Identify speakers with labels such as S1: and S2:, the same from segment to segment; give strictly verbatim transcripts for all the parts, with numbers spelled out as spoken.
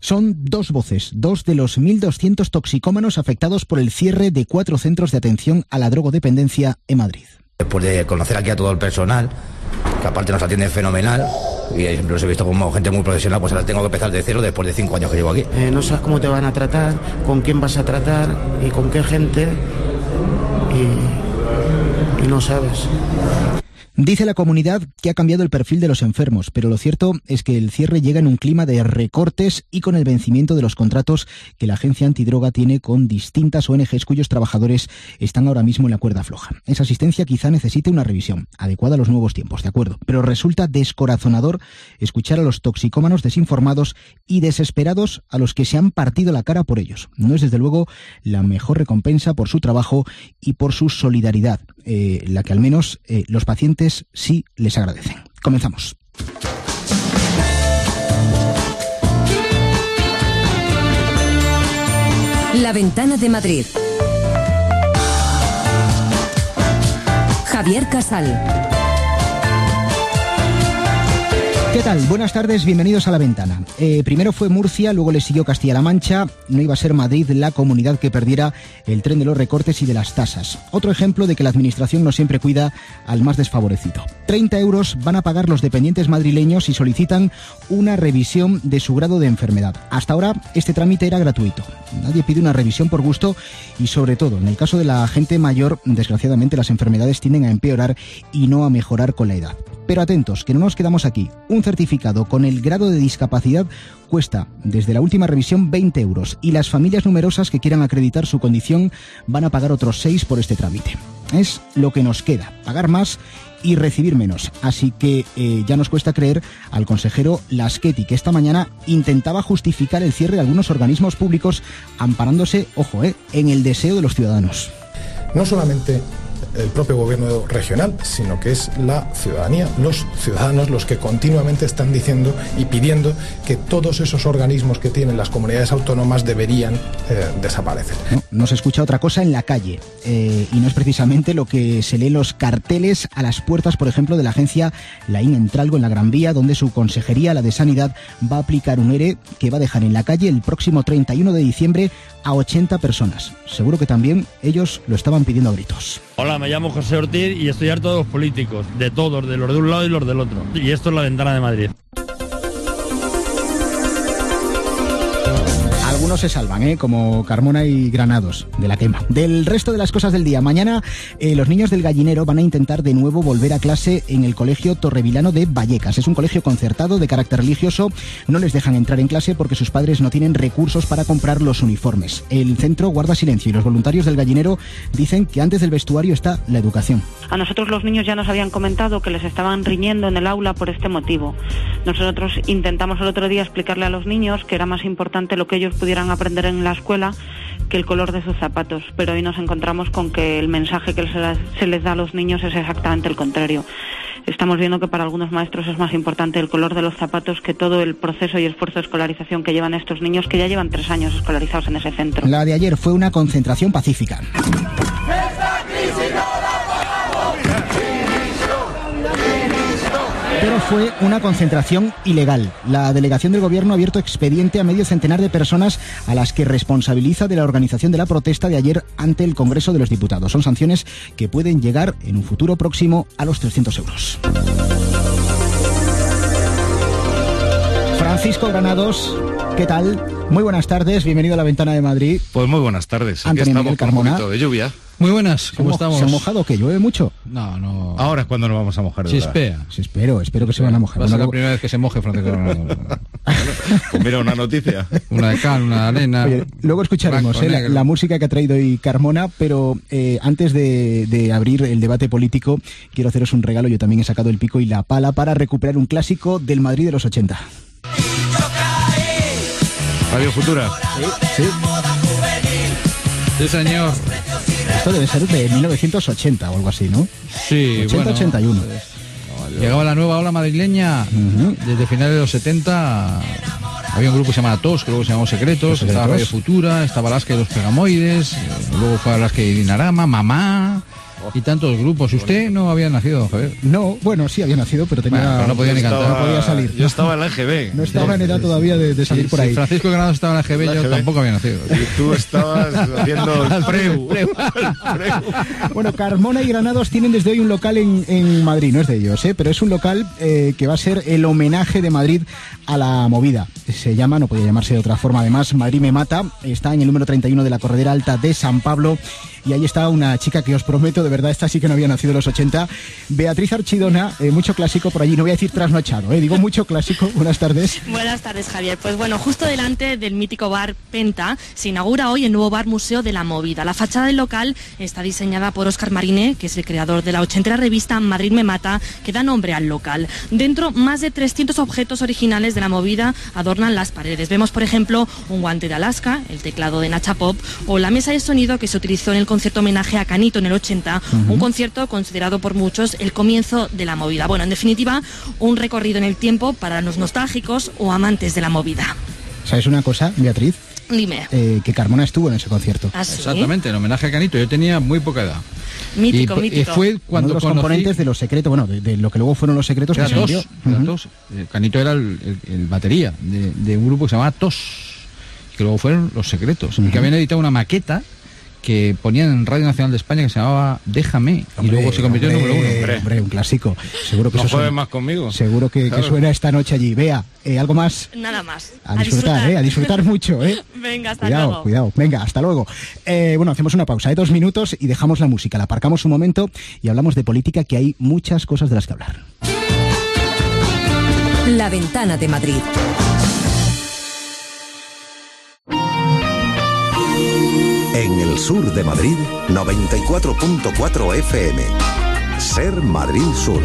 S1: Son dos voces, dos de los mil doscientos toxicómanos afectados por el cierre de cuatro centros de atención a la drogodependencia en Madrid.
S2: Después de conocer aquí a todo el personal, que aparte nos atiende fenomenal, y siempre los he visto como gente muy profesional, pues ahora tengo que empezar de cero después de cinco años que llevo aquí.
S3: Eh, no sabes cómo te van a tratar, con quién vas a tratar y con qué gente, y, y no sabes.
S1: Dice la comunidad que ha cambiado el perfil de los enfermos, pero lo cierto es que el cierre llega en un clima de recortes y con el vencimiento de los contratos que la agencia antidroga tiene con distintas O N Ges cuyos trabajadores están ahora mismo en la cuerda floja. Esa asistencia quizá necesite una revisión adecuada a los nuevos tiempos, de acuerdo, pero resulta descorazonador escuchar a los toxicómanos desinformados y desesperados a los que se han partido la cara por ellos. No es desde luego la mejor recompensa por su trabajo y por su solidaridad, eh, la que al menos eh, los pacientes sí les agradecen. Comenzamos.
S4: La Ventana de Madrid. Javier Casal.
S1: ¿Qué tal? Buenas tardes, bienvenidos a La Ventana. Eh, primero fue Murcia, luego le siguió Castilla-La Mancha. No iba a ser Madrid la comunidad que perdiera el tren de los recortes y de las tasas. Otro ejemplo de que la administración no siempre cuida al más desfavorecido. treinta euros van a pagar los dependientes madrileños si solicitan una revisión de su grado de enfermedad. Hasta ahora este trámite era gratuito. Nadie pide una revisión por gusto y, sobre todo, en el caso de la gente mayor, desgraciadamente las enfermedades tienden a empeorar y no a mejorar con la edad. Pero atentos, que no nos quedamos aquí. Un certificado con el grado de discapacidad cuesta, desde la última revisión, veinte euros. Y las familias numerosas que quieran acreditar su condición van a pagar otros seis por este trámite. Es lo que nos queda, pagar más y recibir menos. Así que eh, ya nos cuesta creer al consejero Laschetti, que esta mañana intentaba justificar el cierre de algunos organismos públicos amparándose, ojo, eh, en el deseo de los ciudadanos.
S5: No solamente el propio gobierno regional, sino que es la ciudadanía, los ciudadanos los que continuamente están diciendo y pidiendo que todos esos organismos que tienen las comunidades autónomas deberían eh, desaparecer.
S1: No, no se escucha otra cosa en la calle, eh, y no es precisamente lo que se lee en los carteles a las puertas, por ejemplo, de la agencia Laín Entralgo en la Gran Vía, donde su consejería, la de Sanidad, va a aplicar un ERE que va a dejar en la calle el próximo treinta y uno de diciembre a ochenta personas. Seguro que también ellos lo estaban pidiendo a gritos.
S6: Hola, me llamo José Ortiz y estoy harto de los políticos, de todos, de los de un lado y los del otro. Y esto es La Ventana de Madrid.
S1: Algunos se salvan, ¿eh? Como Carmona y Granados, de la quema. Del resto de las cosas del día, mañana eh, los niños del Gallinero van a intentar de nuevo volver a clase en el colegio Torrevilano de Vallecas. Es un colegio concertado de carácter religioso. No les dejan entrar en clase porque sus padres no tienen recursos para comprar los uniformes. El centro guarda silencio y los voluntarios del Gallinero dicen que antes del vestuario está la educación.
S7: A nosotros los niños ya nos habían comentado que les estaban riñendo en el aula por este motivo. Nosotros intentamos el otro día explicarle a los niños que era más importante lo que ellos pudieran aprender en la escuela que el color de sus zapatos, pero hoy nos encontramos con que el mensaje que se les da a los niños es exactamente el contrario. Estamos viendo que para algunos maestros es más importante el color de los zapatos que todo el proceso y esfuerzo de escolarización que llevan estos niños, que ya llevan tres años escolarizados en ese centro.
S1: La de ayer fue una concentración pacífica. Pero fue una concentración ilegal. La delegación del gobierno ha abierto expediente a medio centenar de personas a las que responsabiliza de la organización de la protesta de ayer ante el Congreso de los Diputados. Son sanciones que pueden llegar en un futuro próximo a los trescientos euros. Francisco Granados, ¿qué tal? Muy buenas tardes, bienvenido a La Ventana de Madrid.
S8: Pues muy buenas tardes.
S1: Antonio
S8: Aquí estamos
S1: Miguel
S8: con
S1: Carmona.
S8: un poquito de lluvia.
S9: Muy buenas, ¿cómo
S1: ¿Se
S9: estamos?
S1: ¿Se ha mojado que llueve mucho?
S9: No, no.
S8: Ahora es cuando nos vamos a mojar.
S9: Sí, espera.
S1: Sí, espero, espero que se van a mojar.
S9: Va a ser
S1: Bueno,
S9: la primera vez que se moje Francisco Granados.
S8: Pues mira, una noticia.
S9: Una de cal, una de arena.
S1: Oye, luego escucharemos
S9: blanco,
S1: eh, la,
S9: negro.
S1: la música que ha traído hoy Carmona, pero eh, antes de, de abrir el debate político, quiero haceros un regalo. Yo también he sacado el pico y la pala para recuperar un clásico del Madrid de los ochenta.
S8: Radio Futura.
S1: Sí, sí.
S9: Sí, señor.
S1: Esto debe ser de mil novecientos ochenta o algo así, ¿no?
S9: Sí,
S1: ochenta,
S9: bueno.
S1: ochenta y uno.
S9: Llegaba la nueva ola madrileña.
S1: Uh-huh.
S9: Desde finales de los setenta había un grupo que se llamaba T O S, que luego se llamó Secretos.
S1: Los
S9: Estaba
S1: Secretos.
S9: Radio Futura, estaba Alaska y los Pegamoides. eh, Luego fue Alaska y Dinarama, Mamá. y tantos grupos. Usted no había nacido, don Javier.
S1: No, bueno, sí había nacido, pero tenía...
S9: Bueno, pero no podía ni cantar.
S1: No podía salir.
S8: Yo estaba en la E G B.
S1: No estaba en edad todavía de, de salir
S9: Sí,
S1: por
S9: si
S1: ahí.
S9: Francisco Granados estaba en la E G B,
S8: La
S9: yo
S8: E G B.
S9: tampoco había nacido.
S8: Y tú estabas haciendo el preu.
S1: Bueno, Carmona y Granados tienen desde hoy un local en, en Madrid, no es de ellos, ¿eh? Pero es un local eh, que va a ser el homenaje de Madrid a la movida. Se llama, no podía llamarse de otra forma además, Madrid me mata. Está en el número treinta y uno de la Corredera Alta de San Pablo. Y ahí está una chica que os prometo, de verdad, esta sí que no había nacido en los ochenta. Beatriz Archidona, eh, mucho clásico por allí. No voy a decir trasnochado, eh, digo mucho clásico. Buenas tardes.
S10: Buenas tardes, Javier. Pues bueno, justo delante del mítico bar Penta se inaugura hoy el nuevo bar Museo de la Movida. La fachada del local está diseñada por Óscar Mariné, que es el creador de la ochentera revista Madrid me mata, que da nombre al local. Dentro, más de trescientos objetos originales de la movida adornan las paredes. Vemos, por ejemplo, un guante de Alaska, el teclado de Nacha Pop o la mesa de sonido que se utilizó en el concierto homenaje a Canito en el ochenta, uh-huh. Un concierto considerado por muchos el comienzo de la movida. Bueno, en definitiva, un recorrido en el tiempo para los nostálgicos o amantes de la movida.
S1: ¿Sabes una cosa, Beatriz?
S10: Dime.
S1: Eh, que Carmona estuvo en ese concierto.
S10: ¿Ah, sí?
S9: Exactamente, en homenaje a Canito. Yo tenía muy poca edad.
S10: Mítico,
S9: y,
S10: mítico.
S9: Y fue cuando
S1: uno de los
S9: conocí...
S1: componentes de los secretos, bueno, de, de lo que luego fueron los secretos.
S9: Era
S1: que
S9: Tos,
S1: se
S9: era
S1: uh-huh.
S9: Tos. Eh, Canito era el, el, el batería de, de un grupo que se llamaba Tos, que luego fueron los secretos, uh-huh. que habían editado una maqueta que ponían en Radio Nacional de España que se llamaba Déjame, hombre, y luego se convirtió
S1: hombre,
S9: en número uno.
S1: Hombre, hombre, un clásico. Seguro que
S8: no
S1: eso
S8: juegues
S1: suena,
S8: más conmigo.
S1: Seguro que,
S8: claro.
S1: que suena esta noche allí. Vea, eh, algo más.
S10: Nada más.
S1: A, a disfrutar, disfrutar, eh, a disfrutar mucho, eh.
S10: Venga, hasta
S1: cuidado,
S10: luego.
S1: Cuidado, venga, hasta luego. Eh, bueno, hacemos una pausa de dos minutos y dejamos la música, la aparcamos un momento y hablamos de política, que hay muchas cosas de las que hablar.
S4: La Ventana de Madrid.
S11: En el sur de Madrid, noventa y cuatro punto cuatro F M. Ser Madrid Sur.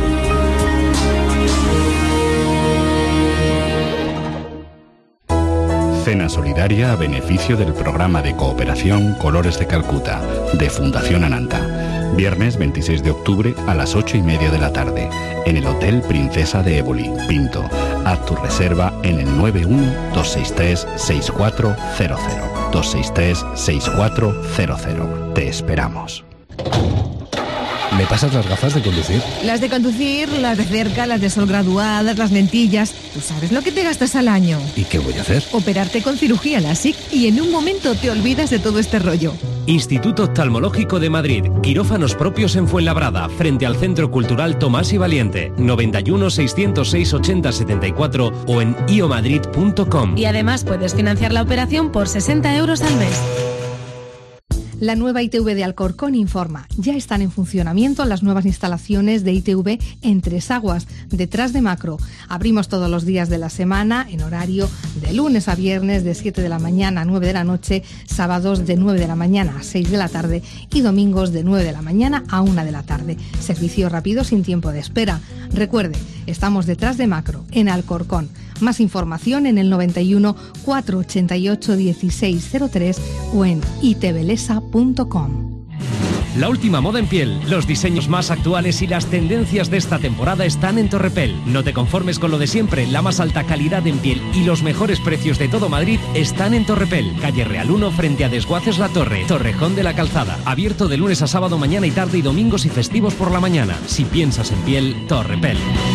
S12: Cena solidaria a beneficio del programa de cooperación Colores de Calcuta, de Fundación Ananta. Viernes veintiséis de octubre a las ocho y media de la tarde, en el Hotel Princesa de Éboli, Pinto. Haz tu reserva en el nueve uno dos seis tres seis cuatro cero cero. dos seis tres seis cuatro cero cero. Te esperamos.
S13: ¿Me pasas las gafas de conducir?
S14: Las de conducir, las de cerca, las de sol graduadas, las lentillas. ¿Tú sabes lo que te gastas al año?
S13: ¿Y qué voy a hacer?
S14: Operarte con cirugía LASIK y en un momento te olvidas de todo este rollo.
S15: Instituto Oftalmológico de Madrid. Quirófanos propios en Fuenlabrada, frente al Centro Cultural Tomás y Valiente. noventa y uno seiscientos seis ochenta setenta y cuatro o en iomadrid punto com.
S16: Y además puedes financiar la operación por sesenta euros al mes.
S17: La nueva I T V de Alcorcón informa. Ya están en funcionamiento las nuevas instalaciones de I T V en Tres Aguas, detrás de Macro. Abrimos todos los días de la semana en horario de lunes a viernes de siete de la mañana a nueve de la noche, sábados de nueve de la mañana a seis de la tarde y domingos de nueve de la mañana a una de la tarde. Servicio rápido sin tiempo de espera. Recuerde, estamos detrás de Macro, en Alcorcón. Más información en el noventa y uno cuatrocientos ochenta y ocho dieciséis cero tres o en itbelesa punto com.
S15: La última moda en piel, los diseños más actuales y las tendencias de esta temporada están en Torrepel. No te conformes con lo de siempre, la más alta calidad en piel y los mejores precios de todo Madrid están en Torrepel. Calle Real uno frente a Desguaces La Torre, Torrejón de la Calzada. Abierto de lunes a sábado mañana y tarde y domingos y festivos por la mañana. Si piensas en piel, Torrepel.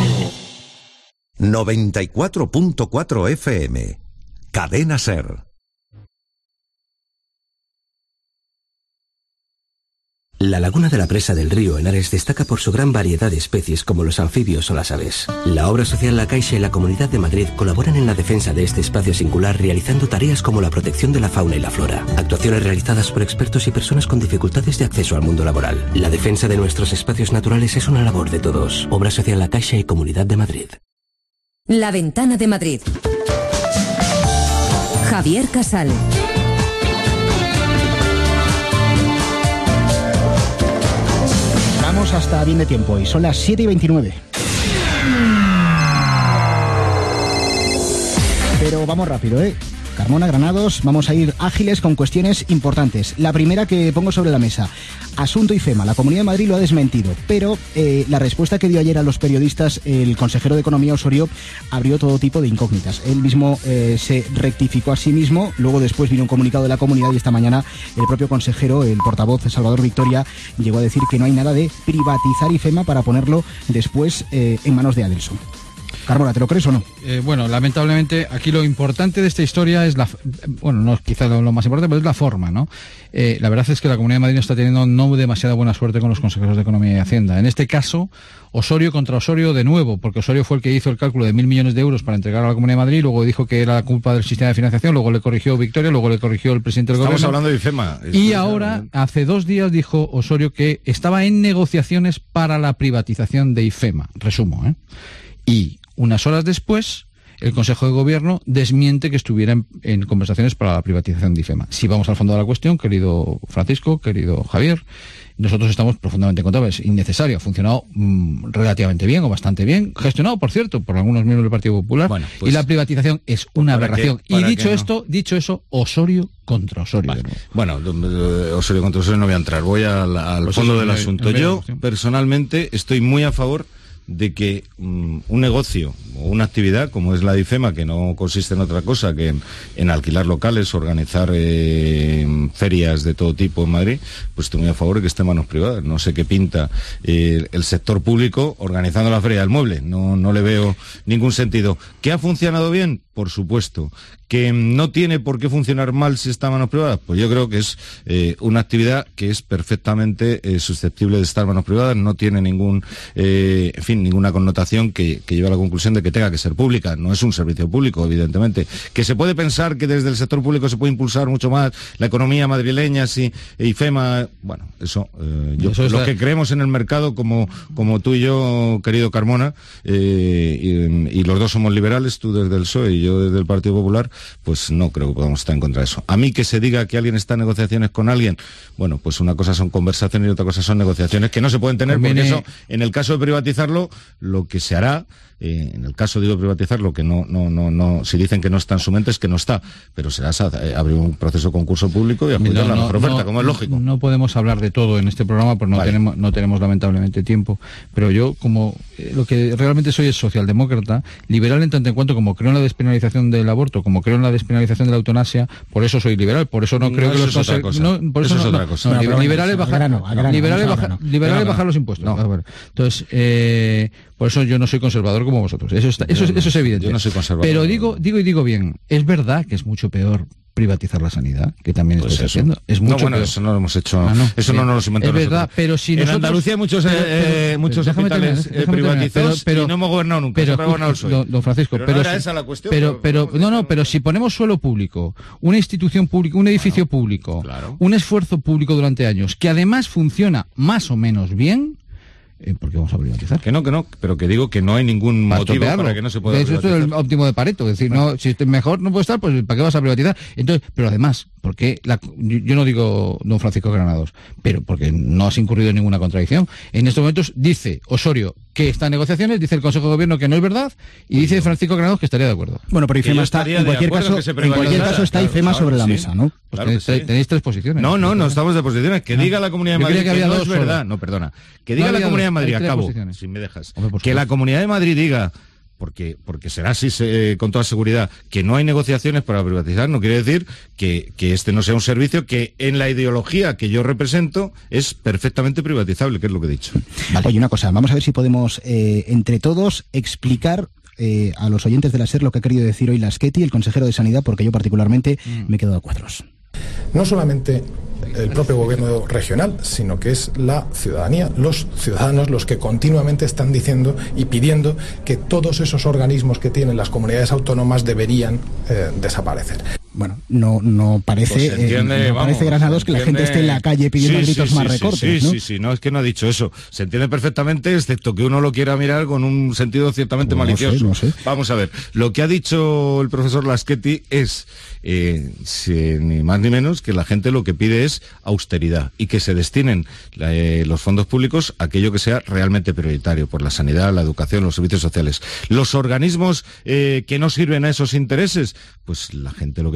S11: noventa y cuatro punto cuatro F M. Cadena Ser.
S18: La laguna de la presa del río Henares destaca por su gran variedad de especies como los anfibios o las aves. La obra social La Caixa y la Comunidad de Madrid colaboran en la defensa de este espacio singular realizando tareas como la protección de la fauna y la flora. Actuaciones realizadas por expertos y personas con dificultades de acceso al mundo laboral. La defensa de nuestros espacios naturales es una labor de todos. Obra social La Caixa y Comunidad de Madrid.
S4: La Ventana de Madrid. Javier Casal.
S1: Vamos hasta bien de tiempo y son las siete y veintinueve. Pero vamos rápido, ¿eh? Carmona, Granados, vamos a ir ágiles con cuestiones importantes. La primera que pongo sobre la mesa, asunto IFEMA. La Comunidad de Madrid lo ha desmentido, pero eh, la respuesta que dio ayer a los periodistas el consejero de Economía, Osorio, abrió todo tipo de incógnitas. Él mismo eh, se rectificó a sí mismo, luego después vino un comunicado de la comunidad y esta mañana el propio consejero, el portavoz Salvador Victoria, llegó a decir que no hay nada de privatizar IFEMA para ponerlo después eh, en manos de Adelson. Carmona, ¿te lo crees o no?
S9: Eh, bueno, lamentablemente aquí lo importante de esta historia es la, bueno, no es quizá lo, lo más importante, pero es la forma, ¿no? Eh, la verdad es que la Comunidad de Madrid no está teniendo no demasiada buena suerte con los consejeros de Economía y Hacienda. En este caso, Osorio contra Osorio de nuevo, porque Osorio fue el que hizo el cálculo de mil millones de euros para entregar a la Comunidad de Madrid, luego dijo que era la culpa del sistema de financiación, luego le corrigió Victoria, luego le corrigió el presidente del
S8: Estamos
S9: gobierno.
S8: hablando de IFEMA.
S9: Y ahora, hace dos días dijo Osorio que estaba en negociaciones para la privatización de IFEMA. Resumo, ¿eh? Y unas horas después, el Consejo de Gobierno desmiente que estuviera en, en conversaciones para la privatización de IFEMA. Si vamos al fondo de la cuestión, querido Francisco, querido Javier, nosotros estamos profundamente en contra. Es innecesario, ha funcionado mmm, relativamente bien o bastante bien, gestionado, por cierto, por algunos miembros del Partido Popular, bueno, pues, y la privatización es una aberración. Que, y dicho esto, no. dicho eso, Osorio contra Osorio.
S8: Vale. Bueno, Osorio contra Osorio no voy a entrar, voy al, al pues fondo del asunto. Yo, personalmente, estoy muy a favor de que um, un negocio o una actividad como es la de IFEMA, que no consiste en otra cosa que en, en alquilar locales, organizar eh, ferias de todo tipo en Madrid, pues estoy muy a favor de que esté en manos privadas. No sé qué pinta eh, el sector público organizando la feria del mueble, no, no le veo ningún sentido. ¿Que ha funcionado bien? Por supuesto. ¿Que no tiene por qué funcionar mal si está en manos privadas? Pues yo creo que es eh, una actividad que es perfectamente eh, susceptible de estar en manos privadas, no tiene ningún, eh, en fin, ninguna connotación que, que lleve a la conclusión de que tenga que ser pública. No es un servicio público, evidentemente. Que se puede pensar que desde el sector público se puede impulsar mucho más la economía madrileña, si IFEMA, bueno, eso, eh, yo, eso lo la... que creemos en el mercado, como, como tú y yo, querido Carmona, eh, y, y los dos somos liberales, tú desde el P S O E y yo desde el Partido Popular, pues no creo que podamos estar en contra de eso. A mí que se diga que alguien está en negociaciones con alguien, bueno, pues una cosa son conversaciones y otra cosa son negociaciones que no se pueden tener, Conviene... porque eso, en el caso de privatizarlo, lo que se hará, eh, en el caso digo privatizarlo, que no, no, no, no, si dicen que no está en su mente es que no está, pero será eh, abrir un proceso de concurso público y adjudicar no, la mejor no, oferta, no, como es lógico.
S9: No podemos hablar de todo en este programa, porque no vale. tenemos, no tenemos lamentablemente tiempo, pero yo como eh, lo que realmente soy es socialdemócrata, liberal en tanto en cuanto como creo en la despenalización del aborto, como creo en la despenalización de la eutanasia, por eso soy liberal, por eso no creo
S8: no,
S9: que los
S8: es otra cosa. No, por eso, eso no, es otra cosa.
S9: No, no, liberales bajar liberales bajar liberales bajar los impuestos. No. Entonces, eh, por eso yo no soy conservador como vosotros. Eso está, eso, no, eso es evidente.
S8: Yo no soy conservador.
S9: Pero digo, digo y digo bien, es verdad que es mucho peor privatizar la sanidad, que también pues estoy haciendo. Es mucho
S8: no, bueno,
S9: peor.
S8: Eso no lo hemos hecho. Ah, no,
S9: sí.
S8: Eso no nos lo inventamos.
S9: Es verdad,
S8: nosotros.
S9: Pero si
S8: en
S9: nosotros...
S8: Andalucía hay muchos, pero, eh, muchos hospitales eh, privatizados pero, pero, y no hemos gobernado nunca.
S9: Pero,
S8: siempre ha gobernado el P S O E.
S9: Don, don Francisco,
S8: pero,
S9: pero,
S8: no era
S9: si,
S8: esa la cuestión.
S9: Pero, pero, pero no, no, pero si ponemos suelo público, una institución pública, un edificio claro, público, claro. un esfuerzo público durante años, que además funciona más o menos bien, ¿por qué vamos a privatizar?
S8: Que no, que no, pero que digo que no hay ningún para motivo topearlo. Para que no se pueda privatizar.
S9: Esto es el óptimo de Pareto, es decir, bueno. no, si mejor no puede estar, pues ¿para qué vas a privatizar? Entonces, pero además, porque la, yo no digo don Francisco Granados, pero porque no has incurrido en ninguna contradicción. En estos momentos dice Osorio que está en negociaciones, dice el Consejo de Gobierno que no es verdad, y dice Francisco Granados que estaría de acuerdo.
S1: Bueno, pero IFEMA está, en cualquier caso, en cualquier caso está IFEMA claro, sobre la sí. mesa, ¿no?
S9: Pues claro tenéis, sí. tenéis tres posiciones.
S8: No, no, no estamos de posiciones. Que no. diga la Comunidad de Madrid que, que no es verdad. Solo. No, perdona. Que diga no la Comunidad dos, de Madrid, acabo, si me dejas. Hombre, que la Comunidad de Madrid diga, porque porque será así eh, con toda seguridad, que no hay negociaciones para privatizar, no quiere decir que, que este no sea un servicio que en la ideología que yo represento es perfectamente privatizable, que es lo que he dicho.
S1: Vale. Oye, una cosa, vamos a ver si podemos eh, entre todos explicar eh, a los oyentes de la SER lo que ha querido decir hoy Laschetti, el consejero de Sanidad, porque yo particularmente mm. me he quedado a cuadros.
S5: No solamente el propio gobierno regional, sino que es la ciudadanía, los ciudadanos los que continuamente están diciendo y pidiendo que todos esos organismos que tienen las comunidades autónomas deberían eh, desaparecer.
S1: Bueno, no no parece, pues entiende, eh, no vamos, parece Granados que entiende... la gente esté en la calle pidiendo sí, gritos sí, más sí, recortes,
S8: sí,
S1: ¿no?
S8: Sí, sí, no, es que no ha dicho eso. Se entiende perfectamente, excepto que uno lo quiera mirar con un sentido ciertamente no malicioso. Sé, no sé. Vamos a ver, lo que ha dicho el profesor Laschetti es, eh, si, ni más ni menos, que la gente lo que pide es austeridad y que se destinen eh, los fondos públicos a aquello que sea realmente prioritario, por la sanidad, la educación, los servicios sociales. Los organismos eh, que no sirven a esos intereses, pues la gente lo que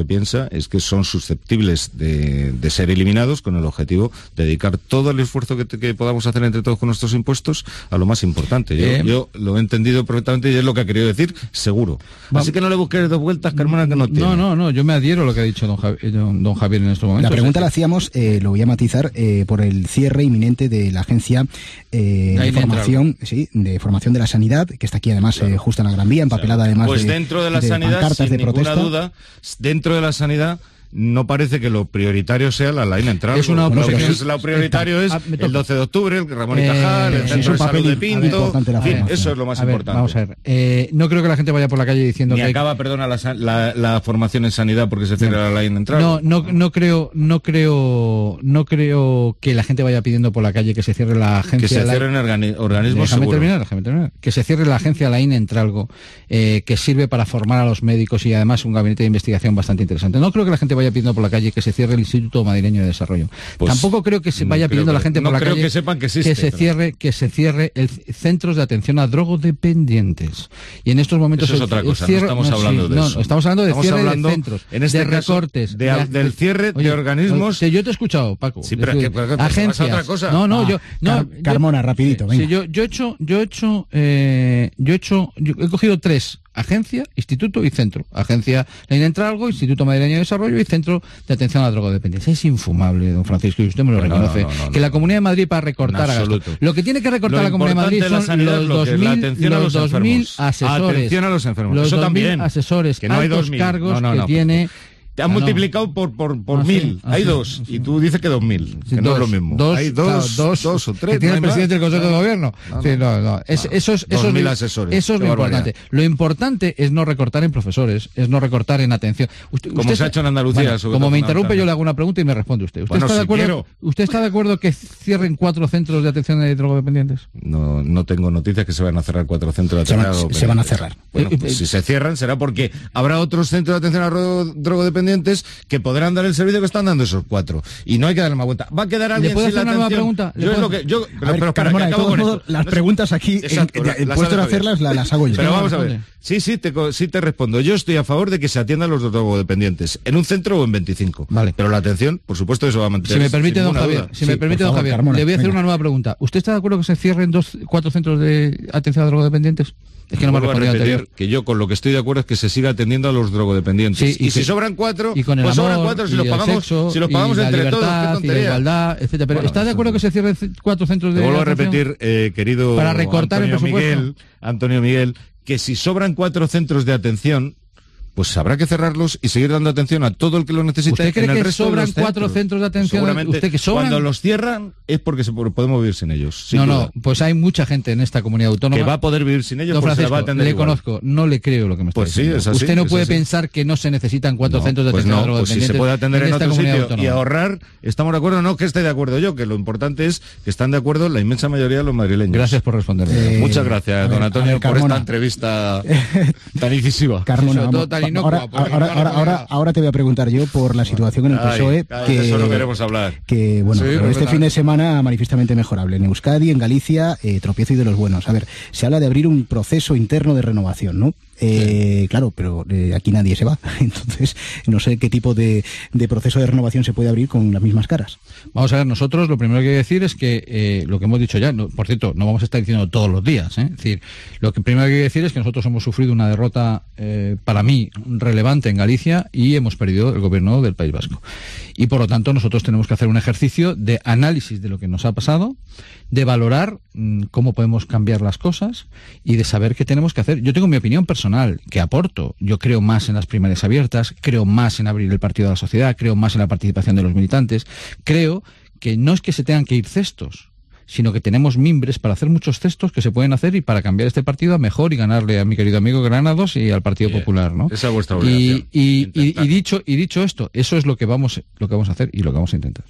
S8: piensa es que son susceptibles de, de ser eliminados con el objetivo de dedicar todo el esfuerzo que, que podamos hacer entre todos con nuestros impuestos a lo más importante. Yo, eh, yo lo he entendido perfectamente y es lo que ha querido decir, seguro. Va, Así que no le busques dos vueltas, Carmona, que no tiene.
S9: No, no, no, yo me adhiero a lo que ha dicho don Javier, don, don Javier en estos momentos.
S1: La pregunta la hacíamos, eh, lo voy a matizar, eh, por el cierre inminente de la agencia eh, de formación, sí, de formación de la sanidad, que está aquí además claro. eh, justo en la Gran Vía, empapelada además
S8: pues
S1: de,
S8: dentro de la
S1: de
S8: sanidad,
S1: pancartas
S8: sin
S1: de protesta.
S8: ninguna duda, dentro de la sanidad no parece que lo prioritario sea la ley Entralgo.
S9: Es una
S8: lo que es lo prioritario es el doce de octubre, el Ramón y Cajal, eh, el Centro de Salud de Pinto, en fin, eso es lo más
S9: a ver,
S8: importante.
S9: Vamos a ver, eh, no creo que la gente vaya por la calle diciendo
S8: Ni
S9: que...
S8: acaba, perdona, la, la, la formación en sanidad porque se cierra la ley Entralgo.
S9: No, no, no creo, no creo, no creo que la gente vaya pidiendo por la calle que se cierre la agencia...
S8: Que se cierren la... organi organismos
S9: déjame
S8: seguro.
S9: terminar, déjame terminar. Que se cierre la agencia la Entralgo, eh, que sirve para formar a los médicos y además un gabinete de investigación bastante interesante. No creo que la gente vaya pidiendo por la calle que se cierre el Instituto Madrileño de Desarrollo. Pues Tampoco creo que se vaya
S8: no
S9: pidiendo
S8: que,
S9: la gente
S8: no
S9: por la
S8: creo
S9: calle
S8: que sepan que existe,
S9: que se
S8: pero...
S9: cierre que se cierre el centros de atención a drogodependientes. Y en estos momentos
S8: eso es
S9: el,
S8: otra cosa,
S9: cierre,
S8: no estamos
S9: no,
S8: hablando
S9: sí,
S8: de
S9: no,
S8: eso.
S9: Estamos hablando de
S8: estamos
S9: cierre
S8: hablando,
S9: de centros,
S8: en este
S9: de
S8: caso,
S9: recortes,
S8: de,
S9: de,
S8: del cierre
S9: oye,
S8: de organismos.
S9: Oye, yo te he escuchado, Paco.
S8: Sí, pero que, pero que
S9: agencias.
S8: otra cosa.
S9: No, no,
S1: ah,
S9: yo no.
S1: Car Carmona,
S9: yo,
S1: rapidito, venga.
S9: Sí, yo, yo he hecho, yo he hecho, eh, yo he hecho, yo he cogido tres. Agencia, instituto y centro. Agencia Ley Entralgo, Instituto Madrileño de Desarrollo y Centro de Atención a la Drogodependencia. Es infumable, don Francisco, y usted me lo
S8: no,
S9: reconoce,
S8: no, no, no,
S9: que la
S8: no.
S9: Comunidad de Madrid para recortar a gasto. Lo que tiene que recortar la Comunidad de Madrid son
S8: los
S9: dos mil, los dos mil asesores.
S8: Atención a los enfermos.
S9: Los
S8: Eso también.
S9: asesores,
S8: que no hay dos mil
S9: cargos
S8: no, no, no,
S9: que tiene...
S8: Te han
S9: no,
S8: multiplicado por por por
S9: ah,
S8: mil.
S9: Sí, ah,
S8: hay
S9: sí,
S8: dos.
S9: sí.
S8: Y tú dices que dos mil.
S9: Sí,
S8: que
S9: dos,
S8: no es lo mismo.
S9: Dos,
S8: hay dos,
S9: claro, dos,
S8: dos o tres.
S9: Que tiene
S8: no
S9: el presidente del Consejo
S8: no,
S9: de Gobierno.
S8: No,
S9: sí, no, no. Es,
S8: no.
S9: Eso es, eso
S8: dos mil
S9: es,
S8: asesores.
S9: Eso es lo importante. Lo importante es no recortar en profesores, es no recortar en atención. Usted,
S8: como
S9: usted
S8: se ha hecho en Andalucía.
S9: Bueno,
S8: sobre
S9: como
S8: todo
S9: me interrumpe, yo le hago una pregunta y me responde usted. ¿Usted,
S8: bueno,
S9: está,
S8: si
S9: de acuerdo,
S8: quiero.
S9: ¿Usted está de acuerdo que cierren cuatro centros de atención de drogodependientes?
S8: No, no tengo noticias que se vayan a cerrar cuatro centros de atención.
S1: Se van, se van a cerrar.
S8: Bueno, pues si se cierran será porque habrá otros centros de atención a drogodependientes que podrán dar el servicio que están dando esos cuatro. Y no hay que darle más vuelta. ¿Va a quedar alguien
S9: ¿Le puedo
S8: sin
S9: hacer
S8: la
S9: una
S8: atención?
S9: nueva pregunta?
S8: Yo es lo que, yo, pero,
S1: ver,
S8: pero espera,
S1: Carmona,
S8: que acabo con
S1: modo,
S8: esto.
S1: las preguntas aquí,
S8: Exacto,
S1: en,
S8: la,
S1: en
S8: las
S1: puesto de
S8: hago yo.
S1: hacerlas, las, las hago yo.
S8: Pero vamos a ver. Sí, sí te, sí te respondo. Yo estoy a favor de que se atiendan los drogodependientes en un centro o en veinticinco.
S9: Vale.
S8: Pero la atención, por supuesto, eso va a mantener.
S9: Si me permite, don Javier,
S8: duda.
S9: si
S8: Sí,
S9: me permite, don
S1: favor,
S9: Javier,
S1: Carmona,
S9: le voy a hacer
S1: venga.
S9: una nueva pregunta. ¿Usted está de acuerdo que se cierren dos, cuatro centros de atención a drogodependientes? Es que no me ha
S8: Vuelvo a
S9: respondido
S8: repetir
S9: anterior.
S8: que yo con lo que estoy de acuerdo es que se siga atendiendo a los drogodependientes.
S9: Sí,
S8: y
S9: y
S8: si
S9: que-
S8: sobran cuatro,
S9: y con el
S8: pues sobran
S9: amor,
S8: cuatro si
S9: y
S8: los
S9: el
S8: pagamos,
S9: sexo,
S8: si los
S9: y
S8: pagamos
S9: la
S8: entre todos, qué
S9: libertad, y la
S8: tontería.
S9: igualdad, etcétera. Pero
S8: Bueno,
S9: ¿está de acuerdo que se cierren c- cuatro centros de
S8: Te vuelvo a
S9: atención?
S8: repetir, eh, querido
S9: Para recortar el
S8: Antonio
S9: presupuesto.
S8: Miguel, Antonio Miguel, que si sobran cuatro centros de atención, pues habrá que cerrarlos y seguir dando atención a todo el que lo necesite.
S9: ¿Usted cree
S8: en el
S9: que
S8: resto de
S9: sobran
S8: los
S9: cuatro
S8: centros.
S9: centros de atención?
S8: Seguramente,
S9: ¿Usted que sobran?
S8: cuando los cierran es porque se, podemos vivir sin ellos. sin
S9: No,
S8: duda.
S9: no, pues hay mucha gente en esta comunidad autónoma
S8: Que va a poder vivir sin ellos
S9: Don
S8: porque se la
S9: Francisco,
S8: va a atender
S9: le
S8: igual.
S9: conozco, no le creo lo que me está
S8: Pues sí,
S9: diciendo.
S8: es así,
S9: Usted no
S8: es
S9: puede
S8: así.
S9: pensar que no se necesitan cuatro
S8: No,
S9: centros de
S8: pues
S9: atención
S8: no,
S9: a
S8: pues si
S9: drogodependientes
S8: se puede atender en
S9: esta
S8: otro
S9: comunidad
S8: sitio
S9: autónoma.
S8: y ahorrar, estamos de acuerdo. No que esté de acuerdo yo, que lo importante es que están de acuerdo la inmensa mayoría de los madrileños.
S9: Gracias por responderme.
S1: Eh,
S8: Muchas gracias,
S1: a
S8: don
S1: ver,
S8: Antonio,
S1: a ver,
S8: por
S1: Carmona.
S8: esta entrevista tan incisiva.
S1: Carmona,
S9: Sobre todo
S1: vamos,
S9: tan inocua,
S1: ahora,
S9: porque
S1: ahora,
S9: no
S1: ahora,
S9: lo
S1: ahora,
S9: podía.
S1: ahora te voy a preguntar yo por la situación en el P S O E,
S8: Ay, ay,
S1: que,
S8: de eso no queremos hablar.
S1: que bueno,
S8: Sí,
S1: este
S8: verdad.
S1: fin de semana manifiestamente mejorable. En Euskadi, en Galicia, eh, tropiezo y de los buenos. A ver, se habla de abrir un proceso interno de renovación, ¿no? Eh, sí. Claro, pero eh, aquí nadie se va. Entonces, no sé qué tipo de, de proceso de renovación se puede abrir con las mismas caras.
S9: Vamos a ver, nosotros lo primero que hay que decir es que eh, lo que hemos dicho ya, no, por cierto, no vamos a estar diciendo todos los días, ¿eh? Es decir, lo que primero que hay que decir es que nosotros hemos sufrido una derrota, eh, para mí, relevante en Galicia y hemos perdido el gobierno del País Vasco. Y por lo tanto nosotros tenemos que hacer un ejercicio de análisis de lo que nos ha pasado, de valorar mmm, cómo podemos cambiar las cosas y de saber qué tenemos que hacer. Yo tengo mi opinión personal, que aporto. Yo creo más en las primarias abiertas, creo más en abrir el partido a la sociedad, creo más en la participación de los militantes, creo que no es que se tengan que ir cestos, sino que tenemos mimbres para hacer muchos cestos que se pueden hacer y para cambiar este partido a mejor y ganarle a mi querido amigo Granados y al Partido
S8: Bien.
S9: Popular, ¿no?
S8: Esa es vuestra
S9: Y,
S8: obligación.
S9: y, y, y dicho y dicho esto, eso es lo que vamos lo que vamos a hacer y lo que vamos a intentar.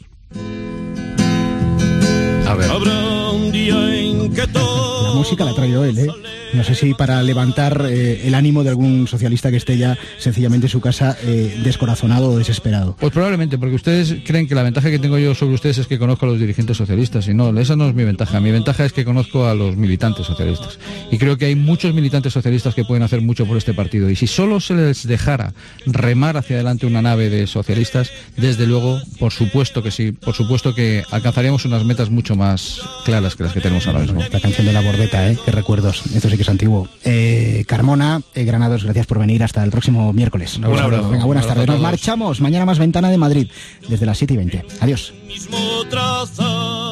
S8: A ver.
S1: La música la ha traído él, ¿eh? No sé si para levantar eh, el ánimo de algún socialista que esté ya sencillamente en su casa eh, descorazonado o desesperado.
S9: Pues probablemente, porque ustedes creen que la ventaja que tengo yo sobre ustedes es que conozco a los dirigentes socialistas, y no, esa no es mi ventaja. Mi ventaja es que conozco a los militantes socialistas. Y creo que hay muchos militantes socialistas que pueden hacer mucho por este partido. Y si solo se les dejara remar hacia adelante una nave de socialistas, desde luego, por supuesto que sí, por supuesto que alcanzaríamos unas metas mucho más claras que las que tenemos ahora mismo.
S1: Esta canción de La Bordeta, ¿eh? Qué recuerdos. Esto sí que es antiguo. Eh, Carmona, eh, Granados, gracias por venir. Hasta el próximo miércoles.
S9: Un abrazo.
S1: Venga, buenas tardes. Nos marchamos. Mañana más Ventana de Madrid, desde las siete y veinte. Adiós.